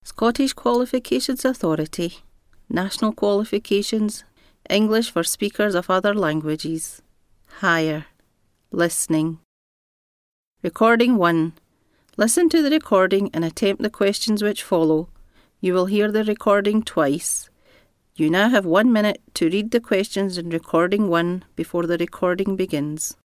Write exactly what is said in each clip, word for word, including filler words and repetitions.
Scottish Qualifications Authority, National Qualifications, English for speakers of other languages, Higher, Listening. Recording one. Listen to the recording and attempt the questions which follow. You will hear the recording twice. You now have one minute to read the questions in recording one before the recording begins.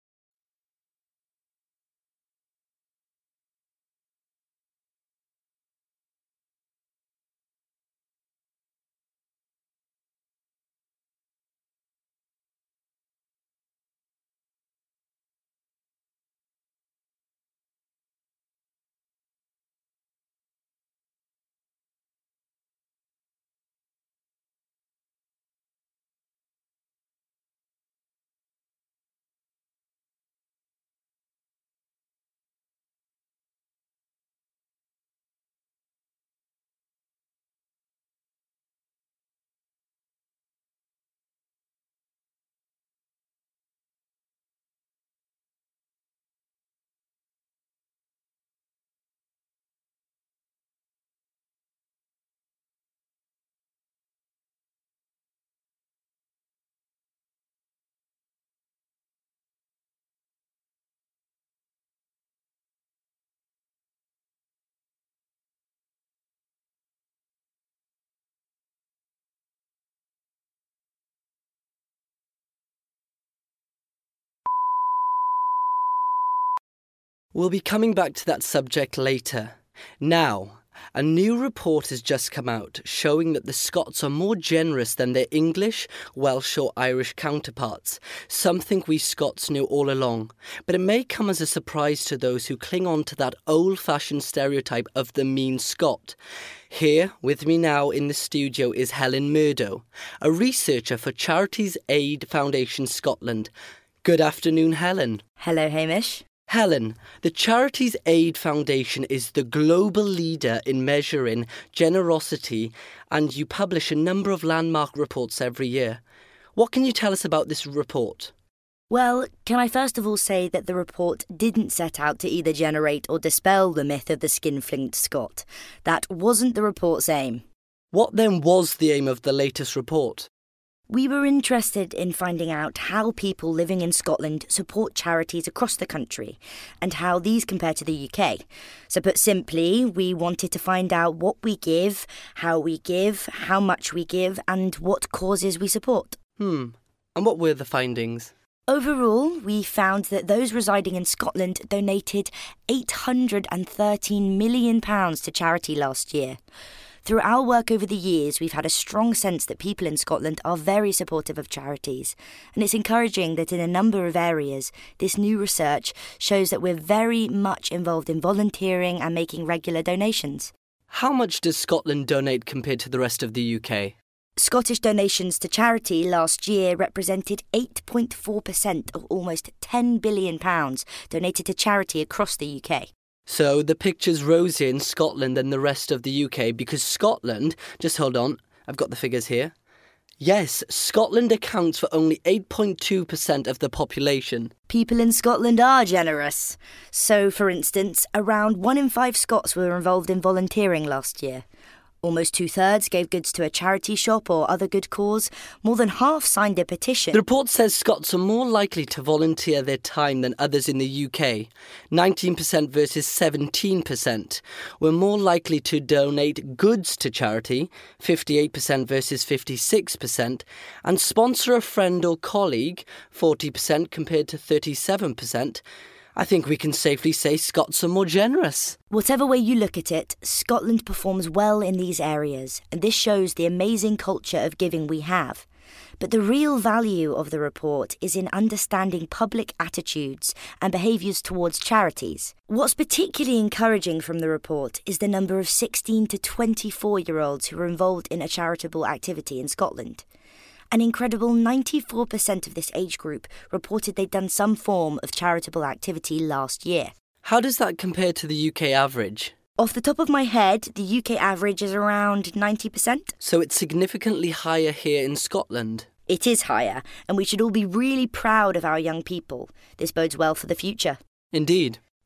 We'll be coming back to that subject later. Now, a new report has just come out showing that the Scots are more generous than their English, Welsh or Irish counterparts, something we Scots knew all along. But it may come as a surprise to those who cling on to that old-fashioned stereotype of the mean Scot. Here, with me now in the studio, is Helen Murdo, a researcher for Charities Aid Foundation Scotland. Good afternoon, Helen. Hello, Hamish. Helen, the Charities Aid Foundation is the global leader in measuring generosity, and you publish a number of landmark reports every year. What can you tell us about this report? Well, can I first of all say that the report didn't set out to either generate or dispel the myth of the skinflint Scot. That wasn't the report's aim. What then was the aim of the latest report? We were interested in finding out how people living in Scotland support charities across the country and how these compare to the U K. So put simply, we wanted to find out what we give, how we give, how much we give and what causes we support. Hmm. And what were the findings? Overall, we found that those residing in Scotland donated eight hundred thirteen million pounds to charity last year. Through our work over the years, we've had a strong sense that people in Scotland are very supportive of charities. And it's encouraging that in a number of areas, this new research shows that we're very much involved in volunteering and making regular donations. How much does Scotland donate compared to the rest of the U K? Scottish donations to charity last year represented eight point four percent of almost ten billion pounds donated to charity across the U K. So the picture's rosier in Scotland than the rest of the U K because Scotland, just hold on, I've got the figures here. Yes, Scotland accounts for only eight point two percent of the population. People in Scotland are generous. So, for instance, around one in five Scots were involved in volunteering last year. Almost two-thirds gave goods to a charity shop or other good cause. More than half signed a petition. The report says Scots are more likely to volunteer their time than others in the U K. nineteen percent versus seventeen percent. We're more likely to donate goods to charity, fifty-eight percent versus fifty-six percent, and sponsor a friend or colleague, forty percent compared to thirty-seven percent. I think we can safely say Scots are more generous. Whatever way you look at it, Scotland performs well in these areas, and this shows the amazing culture of giving we have. But the real value of the report is in understanding public attitudes and behaviours towards charities. What's particularly encouraging from the report is the number of sixteen to twenty-four-year-olds who are involved in a charitable activity in Scotland. An incredible ninety-four percent of this age group reported they'd done some form of charitable activity last year. How does that compare to the U K average? Off the top of my head, the U K average is around ninety percent. So it's significantly higher here in Scotland. It is higher, and we should all be really proud of our young people. This bodes well for the future. Indeed.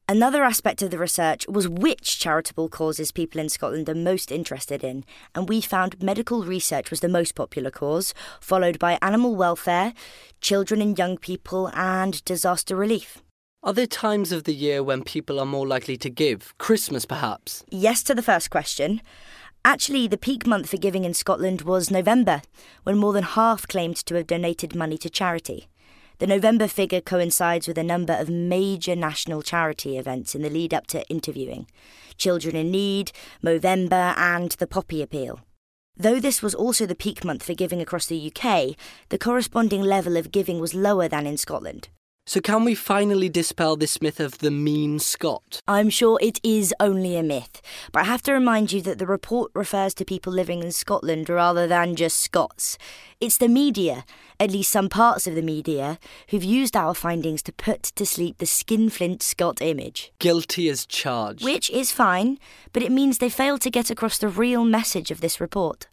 Another aspect of the research was which charitable causes people in Scotland are most interested in, and we found medical research was the most popular cause, followed by animal welfare, children and young people, and disaster relief. Are there times of the year when people are more likely to give? Christmas, perhaps? Yes to the first question. Actually, the peak month for giving in Scotland was November, when more than half claimed to have donated money to charity. The November figure coincides with a number of major national charity events in the lead up to interviewing: Children in Need, Movember, and the Poppy Appeal. Though this was also the peak month for giving across the U K, the corresponding level of giving was lower than in Scotland. So can we finally dispel this myth of the mean Scot? I'm sure it is only a myth, but I have to remind you that the report refers to people living in Scotland rather than just Scots. It's the media, at least some parts of the media, who've used our findings to put to sleep the skinflint Scot image. Guilty as charged. Which is fine, but it means they failed to get across the real message of this report.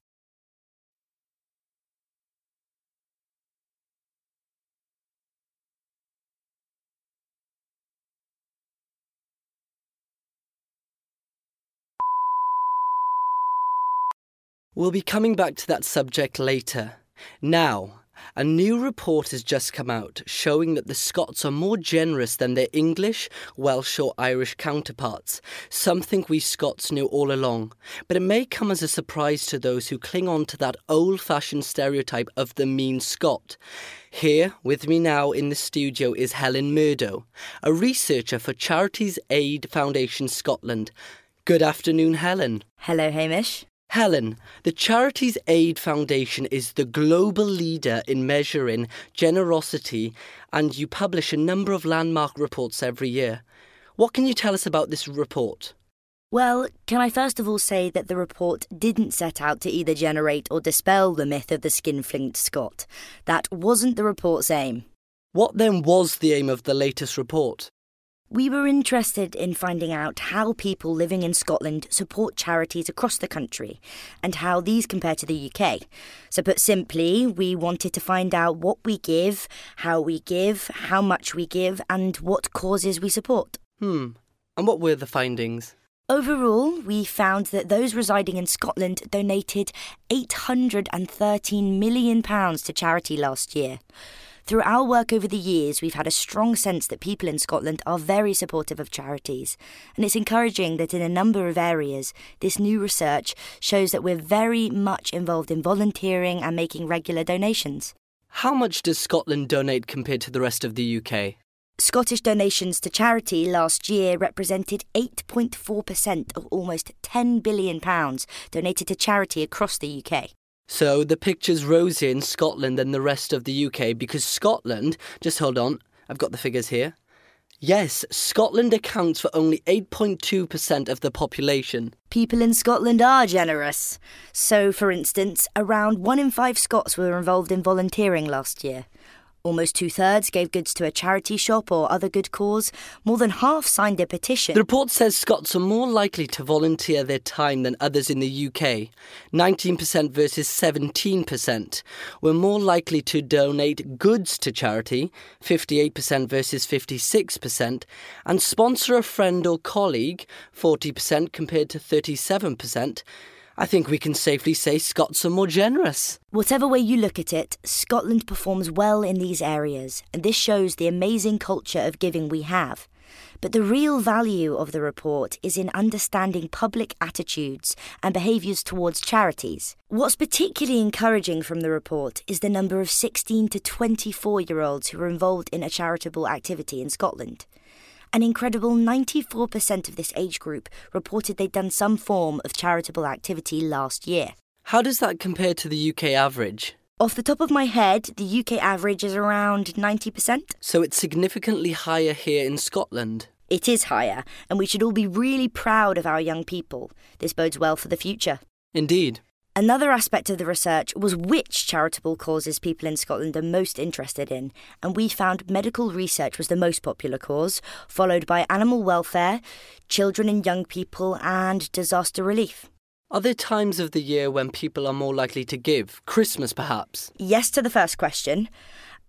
We'll be coming back to that subject later. Now, a new report has just come out showing that the Scots are more generous than their English, Welsh or Irish counterparts, something we Scots knew all along. But it may come as a surprise to those who cling on to that old-fashioned stereotype of the mean Scot. Here, with me now in the studio, is Helen Murdo, a researcher for Charities Aid Foundation Scotland. Good afternoon, Helen. Hello, Hamish. Helen, the Charities Aid Foundation is the global leader in measuring generosity, and you publish a number of landmark reports every year. What can you tell us about this report? Well, can I first of all say that the report didn't set out to either generate or dispel the myth of the skinflint Scot. That wasn't the report's aim. What then was the aim of the latest report? We were interested in finding out how people living in Scotland support charities across the country and how these compare to the U K. So put simply, we wanted to find out what we give, how we give, how much we give, and what causes we support. Hmm. And what were the findings? Overall, we found that those residing in Scotland donated eight hundred thirteen million pounds to charity last year. Through our work over the years, we've had a strong sense that people in Scotland are very supportive of charities, and it's encouraging that in a number of areas, this new research shows that we're very much involved in volunteering and making regular donations. How much does Scotland donate compared to the rest of the U K? Scottish donations to charity last year represented eight point four percent of almost ten billion pounds donated to charity across the U K. So the picture's rosier in Scotland than the rest of the U K because Scotland, just hold on, I've got the figures here. Yes, Scotland accounts for only eight point two percent of the population. People in Scotland are generous. So, for instance, around one in five Scots were involved in volunteering last year. Almost two-thirds gave goods to a charity shop or other good cause. More than half signed a petition. The report says Scots are more likely to volunteer their time than others in the U K. nineteen percent versus seventeen percent. We're more likely to donate goods to charity, fifty-eight percent versus fifty-six percent, and sponsor a friend or colleague, forty percent compared to thirty-seven percent. I think we can safely say Scots are more generous. Whatever way you look at it, Scotland performs well in these areas, and this shows the amazing culture of giving we have. But the real value of the report is in understanding public attitudes and behaviours towards charities. What's particularly encouraging from the report is the number of sixteen to twenty-four-year-olds who are involved in a charitable activity in Scotland. An incredible ninety-four percent of this age group reported they'd done some form of charitable activity last year. How does that compare to the U K average? Off the top of my head, the U K average is around ninety percent. So it's significantly higher here in Scotland. It is higher, and we should all be really proud of our young people. This bodes well for the future. Indeed. Another aspect of the research was which charitable causes people in Scotland are most interested in, and we found medical research was the most popular cause, followed by animal welfare, children and young people, and disaster relief. Are there times of the year when people are more likely to give? Christmas, perhaps? Yes to the first question.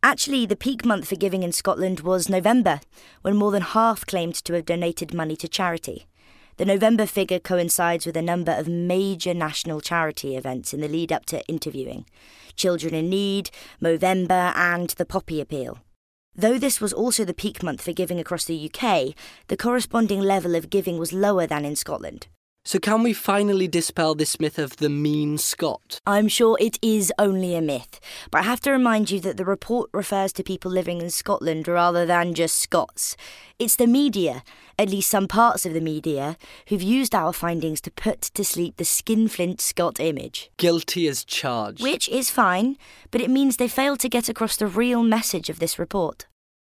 Actually, the peak month for giving in Scotland was November, when more than half claimed to have donated money to charity. The November figure coincides with a number of major national charity events in the lead-up to interviewing: Children in Need, Movember and the Poppy Appeal. Though this was also the peak month for giving across the U K, the corresponding level of giving was lower than in Scotland. So can we finally dispel this myth of the mean Scot? I'm sure it is only a myth, but I have to remind you that the report refers to people living in Scotland rather than just Scots. It's the media, at least some parts of the media, who've used our findings to put to sleep the skinflint Scot image. Guilty as charged. Which is fine, but it means they failed to get across the real message of this report.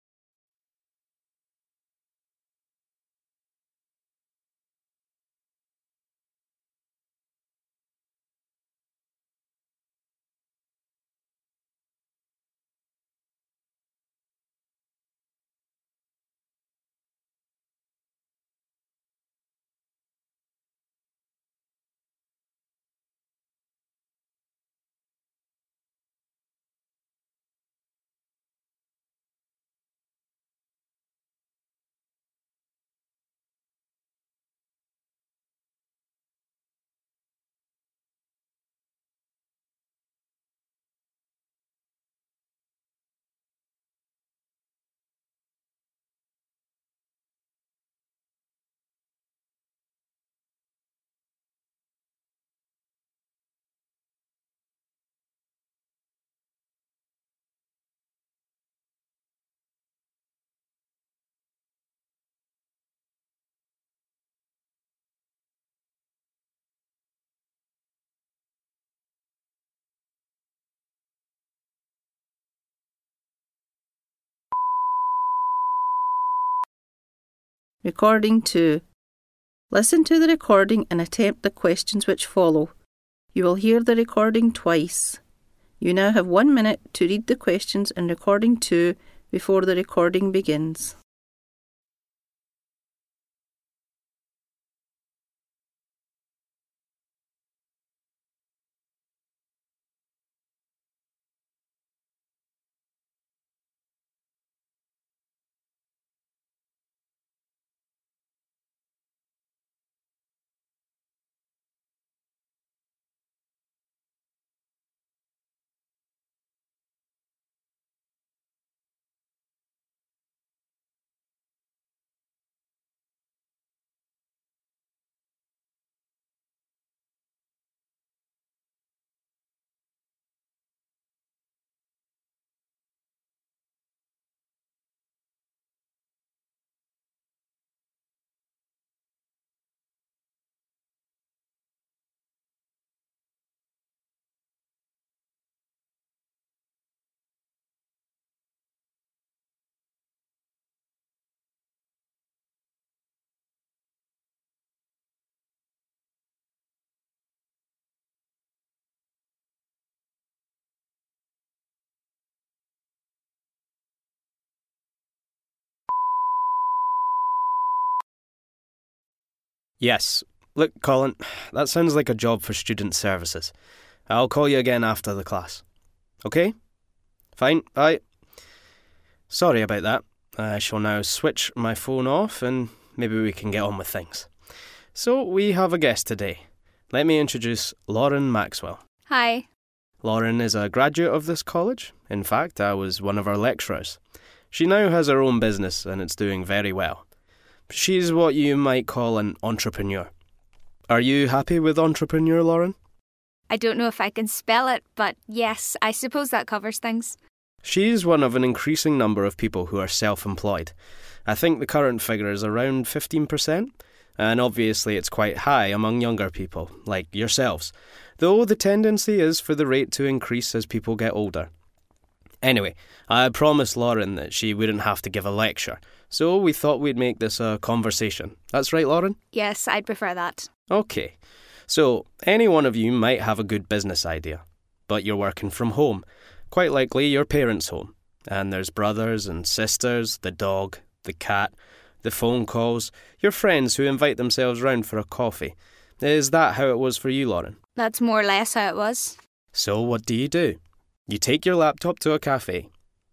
Recording two. Listen to the recording and attempt the questions which follow. You will hear the recording twice. You now have one minute to read the questions in recording two before the recording begins. Yes. Look, Colin, that sounds like a job for student services. I'll call you again after the class. Okay? Fine, bye. Sorry about that. I shall now switch my phone off and maybe we can get on with things. So, we have a guest today. Let me introduce Lauren Maxwell. Hi. Lauren is a graduate of this college. In fact, I was one of her lecturers. She now has her own business and it's doing very well. She's what you might call an entrepreneur. Are you happy with entrepreneur, Lauren? I don't know if I can spell it, but yes, I suppose that covers things. She's one of an increasing number of people who are self-employed. I think the current figure is around fifteen percent, and obviously it's quite high among younger people, like yourselves, though the tendency is for the rate to increase as people get older. Anyway, I promised Lauren that she wouldn't have to give a lecture, so we thought we'd make this a conversation. That's right, Lauren? Yes, I'd prefer that. Okay. So, any one of you might have a good business idea, but you're working from home, quite likely your parents' home, and there's brothers and sisters, the dog, the cat, the phone calls, your friends who invite themselves round for a coffee. Is that how it was for you, Lauren? That's more or less how it was. So what do you do? You take your laptop to a cafe.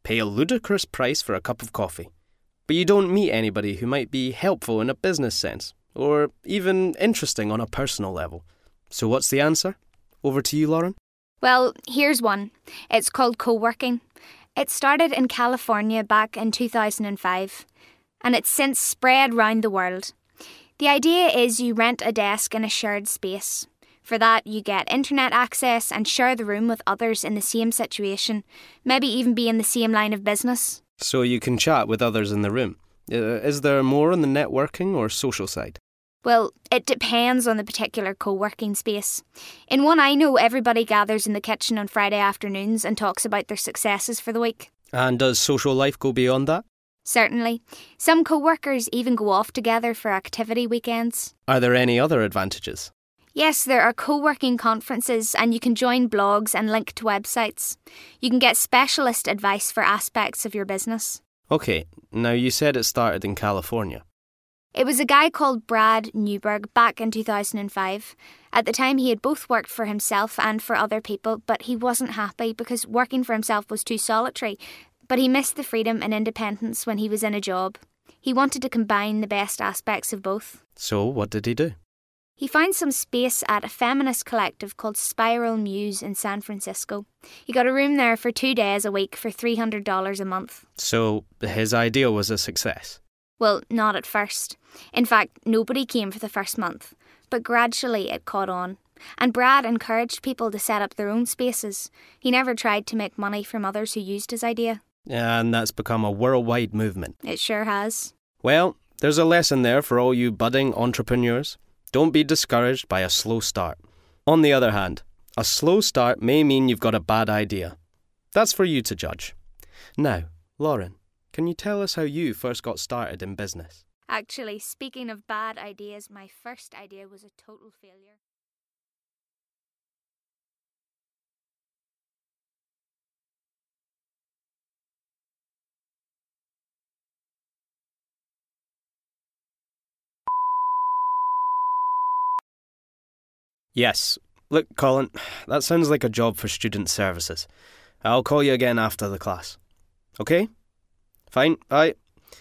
pay a ludicrous price for a cup of coffee, but you don't meet anybody who might be helpful in a business sense, or even interesting on a personal level. So what's the answer? Over to you, Lauren. Well, here's one. It's called co-working. It started in California back in two thousand five, and it's since spread round the world. The idea is you rent a desk in a shared space. For that, you get internet access and share the room with others in the same situation, maybe even be in the same line of business. So you can chat with others in the room. Uh, is there more on the networking or social side? Well, it depends on the particular co-working space. In one I know, everybody gathers in the kitchen on Friday afternoons and talks about their successes for the week. And does social life go beyond that? Certainly. Some co-workers even go off together for activity weekends. Are there any other advantages? Yes, there are co-working conferences and you can join blogs and link to websites. You can get specialist advice for aspects of your business. Okay, now you said it started in California. It was a guy called Brad Newberg back in two thousand five. At the time he had both worked for himself and for other people, but he wasn't happy because working for himself was too solitary. But he missed the freedom and independence when he was in a job. He wanted to combine the best aspects of both. So what did he do? He found some space at a feminist collective called Spiral Muse in San Francisco. He got a room there for two days a week for three hundred dollars a month. So his idea was a success? Well, not at first. In fact, nobody came for the first month. But gradually it caught on. And Brad encouraged people to set up their own spaces. He never tried to make money from others who used his idea. And that's become a worldwide movement. It sure has. Well, there's a lesson there for all you budding entrepreneurs. Don't be discouraged by a slow start. On the other hand, a slow start may mean you've got a bad idea. That's for you to judge. Now, Lauren, can you tell us how you first got started in business? Actually, speaking of bad ideas, my first idea was a total failure. Yes. Look, Colin, that sounds like a job for student services. I'll call you again after the class. Okay? Fine, bye.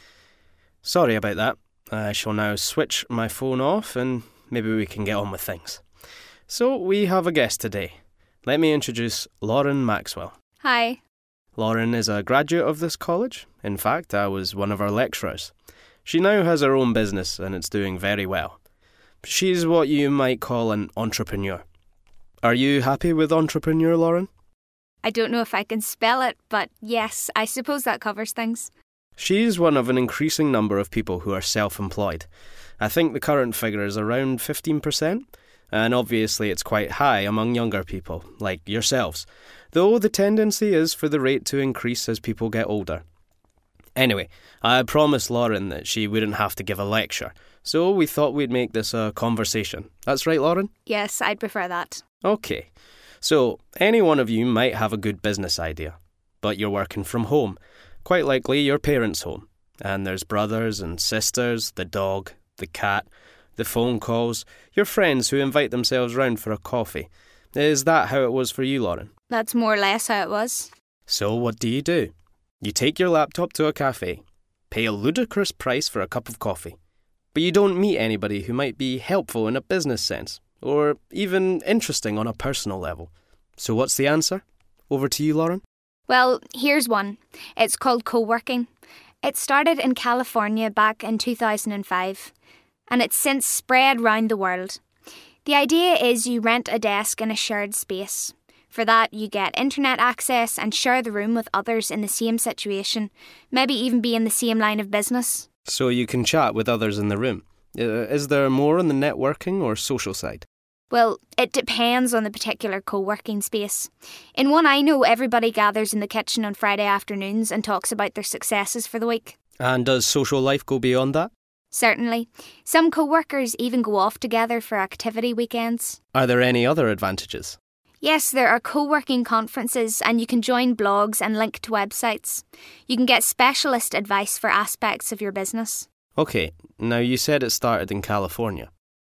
Sorry about that. I shall now switch my phone off and maybe we can get on with things. So, we have a guest today. Let me introduce Lauren Maxwell. Hi. Lauren is a graduate of this college. In fact, I was one of her lecturers. She now has her own business and it's doing very well. She's what you might call an entrepreneur. Are you happy with entrepreneur, Lauren? I don't know if I can spell it, but yes, I suppose that covers things. She's one of an increasing number of people who are self-employed. I think the current figure is around fifteen percent, and obviously it's quite high among younger people, like yourselves, though the tendency is for the rate to increase as people get older. Anyway, I promised Lauren that she wouldn't have to give a lecture, so we thought we'd make this a conversation. That's right, Lauren? Yes, I'd prefer that. Okay. So, any one of you might have a good business idea, but you're working from home, quite likely your parents' home, and there's brothers and sisters, the dog, the cat, the phone calls, your friends who invite themselves round for a coffee. Is that how it was for you, Lauren? That's more or less how it was. So what do you do? You take your laptop to a cafe, pay a ludicrous price for a cup of coffee, but you don't meet anybody who might be helpful in a business sense, or even interesting on a personal level. So what's the answer? Over to you, Lauren. Well, here's one. It's called co-working. It started in California back in two thousand five, and it's since spread round the world. The idea is you rent a desk in a shared space. For that, you get internet access and share the room with others in the same situation, maybe even be in the same line of business. So you can chat with others in the room. Uh, is there more on the networking or social side? Well, it depends on the particular co-working space. In one I know, everybody gathers in the kitchen on Friday afternoons and talks about their successes for the week. And does social life go beyond that? Certainly. Some co-workers even go off together for activity weekends. Are there any other advantages? Yes, there are co-working conferences and you can join blogs and link to websites. You can get specialist advice for aspects of your business. Okay, now you said it started in California.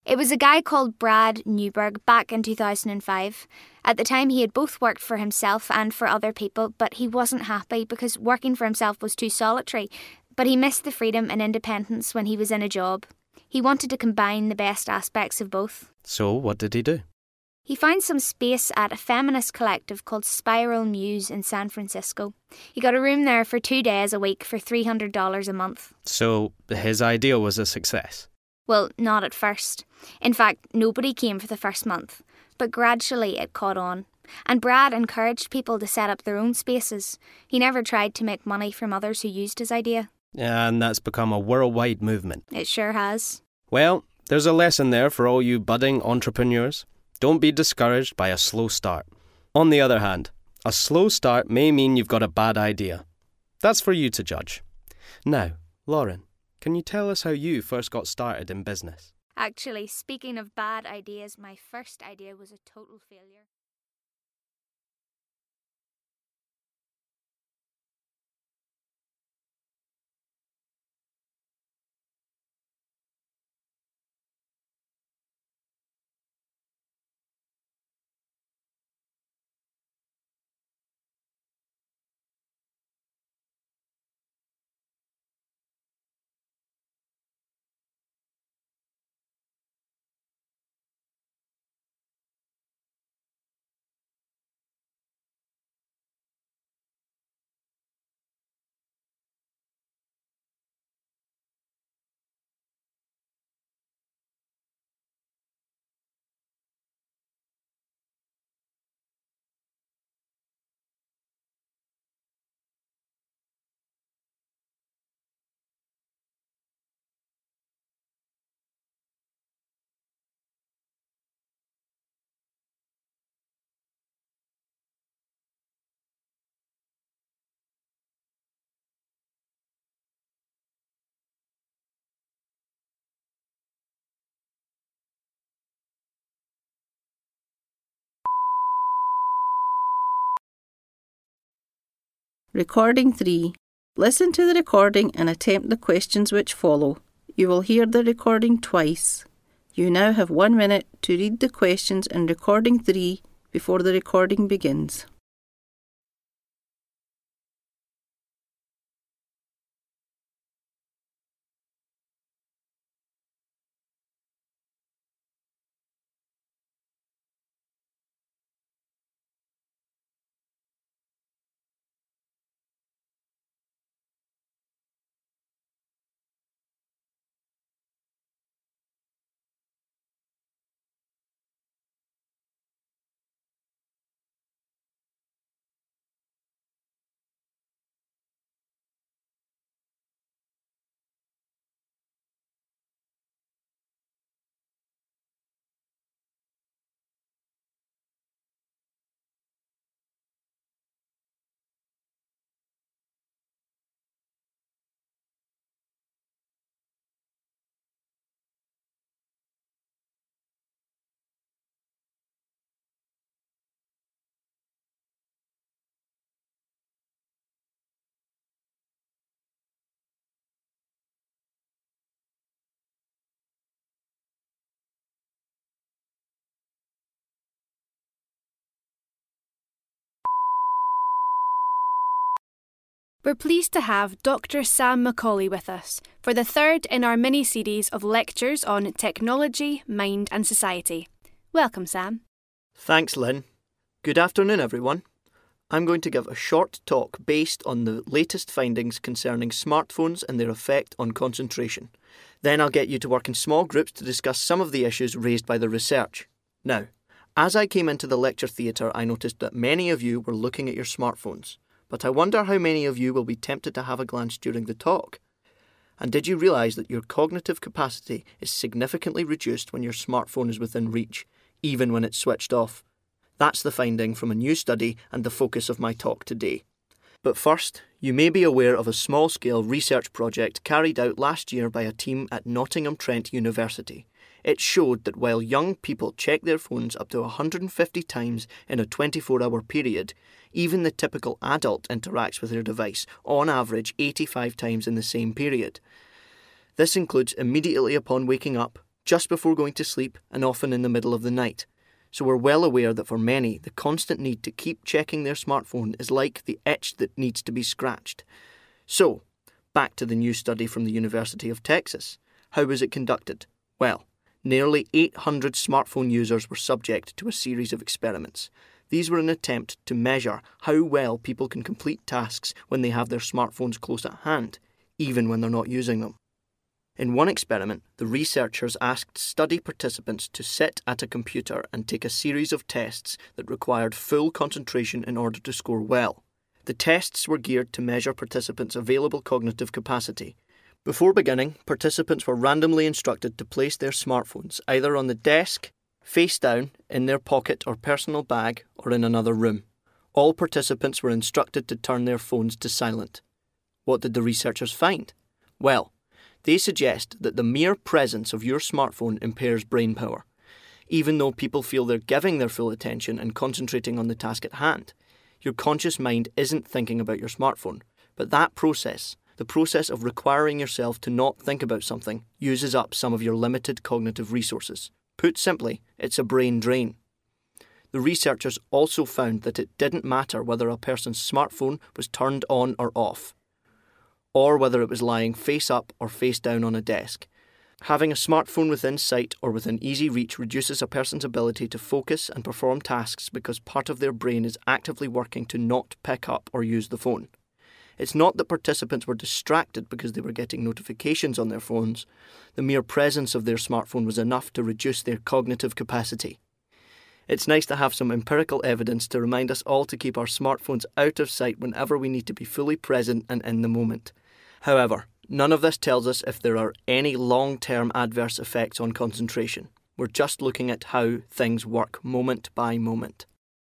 It was a guy called Brad Newberg back in two thousand five. At the time, he had both worked for himself and for other people, but he wasn't happy because working for himself was too solitary. But he missed the freedom and independence when he was in a job. He wanted to combine the best aspects of both. So what did he do? He found some space at a feminist collective called Spiral Muse in San Francisco. He got a room there for two days a week for three hundred dollars a month. So his idea was a success? Well, not at first. In fact, nobody came for the first month. But gradually it caught on. And Brad encouraged people to set up their own spaces. He never tried to make money from others who used his idea. And that's become a worldwide movement. It sure has. Well, there's a lesson there for all you budding entrepreneurs. Don't be discouraged by a slow start. On the other hand, a slow start may mean you've got a bad idea. That's for you to judge. Now, Lauren, can you tell us how you first got started in business? Actually, speaking of bad ideas, my first idea was a total failure. Recording three. Listen to the recording and attempt the questions which follow. You will hear the recording twice. You now have one minute to read the questions in recording three before the recording begins. We're pleased to have Doctor Sam Macaulay with us for the third in our mini-series of lectures on technology, mind and society. Welcome, Sam. Thanks, Lynn. Good afternoon, everyone. I'm going to give a short talk based on the latest findings concerning smartphones and their effect on concentration. Then I'll get you to work in small groups to discuss some of the issues raised by the research. Now, as I came into the lecture theatre, I noticed that many of you were looking at your smartphones. But I wonder how many of you will be tempted to have a glance during the talk. And did you realise that your cognitive capacity is significantly reduced when your smartphone is within reach, even when it's switched off? That's the finding from a new study and the focus of my talk today. But first, you may be aware of a small-scale research project carried out last year by a team at Nottingham Trent University. It showed that while young people check their phones up to one hundred fifty times in a twenty-four hour period, even the typical adult interacts with their device, on average eighty-five times in the same period. This includes immediately upon waking up, just before going to sleep and often in the middle of the night. So we're well aware that for many, the constant need to keep checking their smartphone is like the itch that needs to be scratched. So, back to the new study from the University of Texas. How was it conducted? Well, nearly eight hundred smartphone users were subject to a series of experiments. These were an attempt to measure how well people can complete tasks when they have their smartphones close at hand, even when they're not using them. In one experiment, the researchers asked study participants to sit at a computer and take a series of tests that required full concentration in order to score well. The tests were geared to measure participants' available cognitive capacity. Before beginning, participants were randomly instructed to place their smartphones either on the desk, face down, in their pocket or personal bag, or in another room. All participants were instructed to turn their phones to silent. What did the researchers find? Well, they suggest that the mere presence of your smartphone impairs brain power. Even though people feel they're giving their full attention and concentrating on the task at hand, your conscious mind isn't thinking about your smartphone. But that process, the process of requiring yourself to not think about something, uses up some of your limited cognitive resources. Put simply, it's a brain drain. The researchers also found that it didn't matter whether a person's smartphone was turned on or off, or whether it was lying face up or face down on a desk. Having a smartphone within sight or within easy reach reduces a person's ability to focus and perform tasks because part of their brain is actively working to not pick up or use the phone. It's not that participants were distracted because they were getting notifications on their phones. The mere presence of their smartphone was enough to reduce their cognitive capacity. It's nice to have some empirical evidence to remind us all to keep our smartphones out of sight whenever we need to be fully present and in the moment. However, none of this tells us if there are any long-term adverse effects on concentration. We're just looking at how things work moment by moment.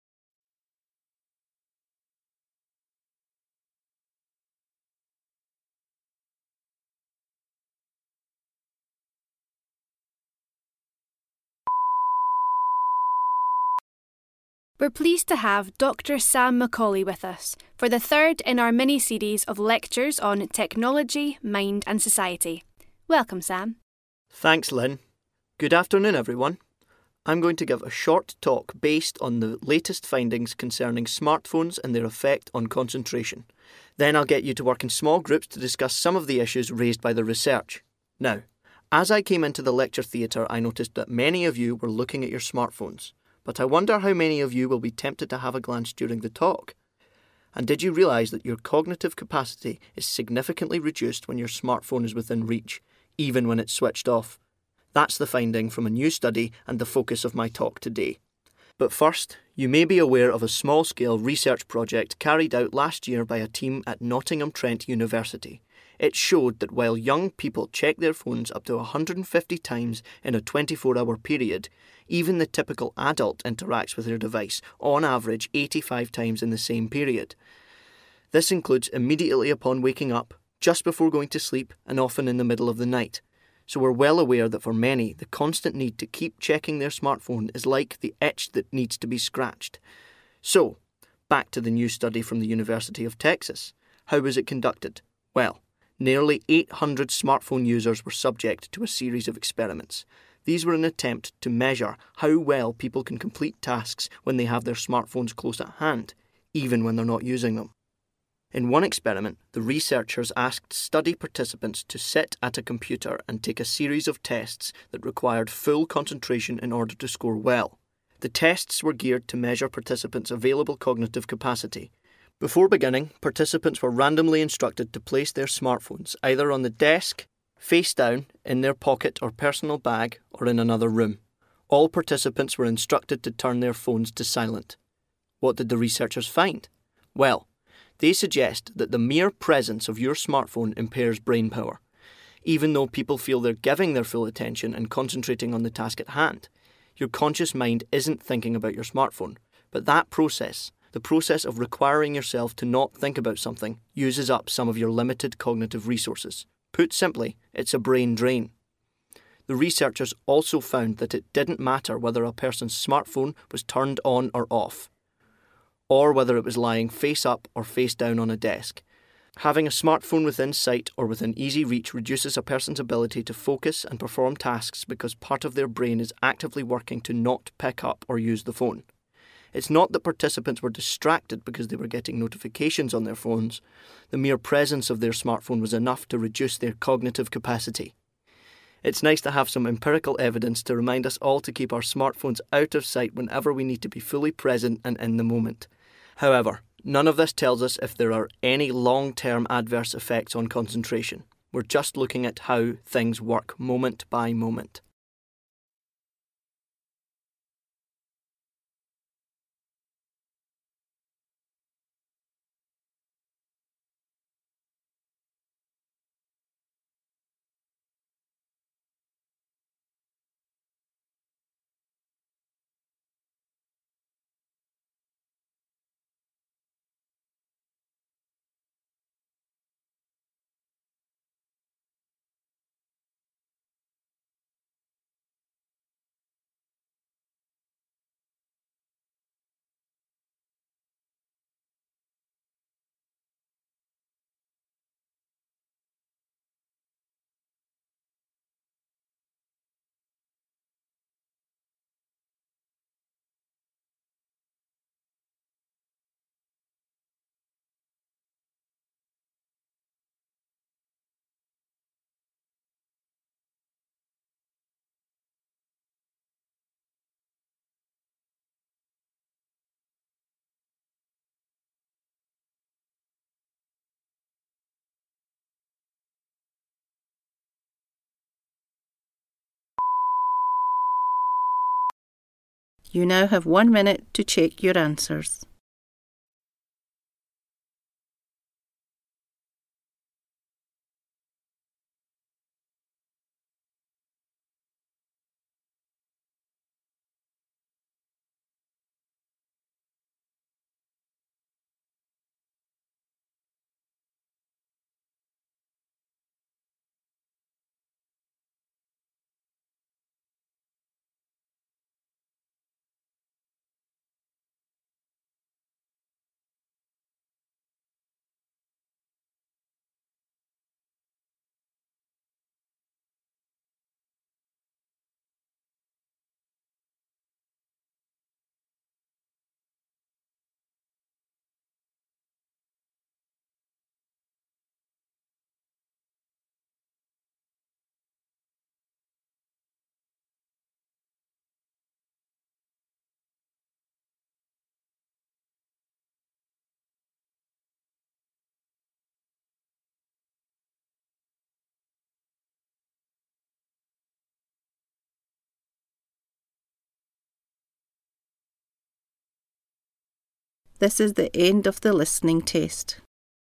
We're pleased to have Doctor Sam Macaulay with us for the third in our mini-series of lectures on technology, mind and society. Welcome, Sam. Thanks, Lynn. Good afternoon, everyone. I'm going to give a short talk based on the latest findings concerning smartphones and their effect on concentration. Then I'll get you to work in small groups to discuss some of the issues raised by the research. Now, as I came into the lecture theatre, I noticed that many of you were looking at your smartphones. But I wonder how many of you will be tempted to have a glance during the talk. And did you realise that your cognitive capacity is significantly reduced when your smartphone is within reach, even when it's switched off? That's the finding from a new study and the focus of my talk today. But first, you may be aware of a small-scale research project carried out last year by a team at Nottingham Trent University. It showed that while young people check their phones up to one hundred fifty times in a twenty-four hour period, even the typical adult interacts with their device on average eighty-five times in the same period. This includes immediately upon waking up, just before going to sleep, and often in the middle of the night. So we're well aware that for many, the constant need to keep checking their smartphone is like the itch that needs to be scratched. So, back to the new study from the University of Texas. How was it conducted? Well, nearly eight hundred smartphone users were subject to a series of experiments. These were an attempt to measure how well people can complete tasks when they have their smartphones close at hand, even when they're not using them. In one experiment, the researchers asked study participants to sit at a computer and take a series of tests that required full concentration in order to score well. The tests were geared to measure participants' available cognitive capacity. Before beginning, participants were randomly instructed to place their smartphones either on the desk, face down, in their pocket or personal bag, or in another room. All participants were instructed to turn their phones to silent. What did the researchers find? Well, they suggest that the mere presence of your smartphone impairs brain power. Even though people feel they're giving their full attention and concentrating on the task at hand, your conscious mind isn't thinking about your smartphone. But that process, the process of requiring yourself to not think about something, uses up some of your limited cognitive resources. Put simply, it's a brain drain. The researchers also found that it didn't matter whether a person's smartphone was turned on or off, or whether it was lying face up or face down on a desk. Having a smartphone within sight or within easy reach reduces a person's ability to focus and perform tasks because part of their brain is actively working to not pick up or use the phone. It's not that participants were distracted because they were getting notifications on their phones. The mere presence of their smartphone was enough to reduce their cognitive capacity. It's nice to have some empirical evidence to remind us all to keep our smartphones out of sight whenever we need to be fully present and in the moment. However, none of this tells us if there are any long-term adverse effects on concentration. We're just looking at how things work moment by moment. You now have one minute to check your answers. This is the end of the listening test.